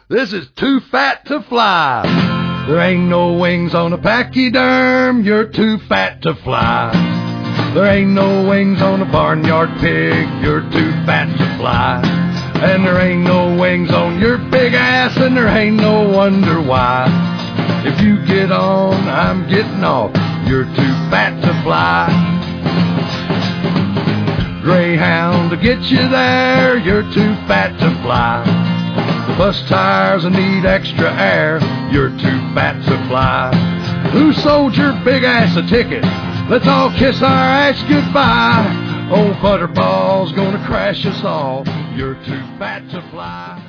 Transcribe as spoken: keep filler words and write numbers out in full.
This is Too Fat to Fly. There ain't no wings on a pachyderm, you're too fat to fly. There ain't no wings on a barnyard pig, you're too fat to fly. And there ain't no wings on your big ass, and there ain't no wonder why. If you get on, I'm getting off, you're too fat to fly. Greyhound to get you there, you're too fat to fly. The bus tires need extra air, you're too fat to fly. Who sold your big ass a ticket? Let's all kiss our ass goodbye. Old Butterball's gonna crash us all, you're too fat to fly.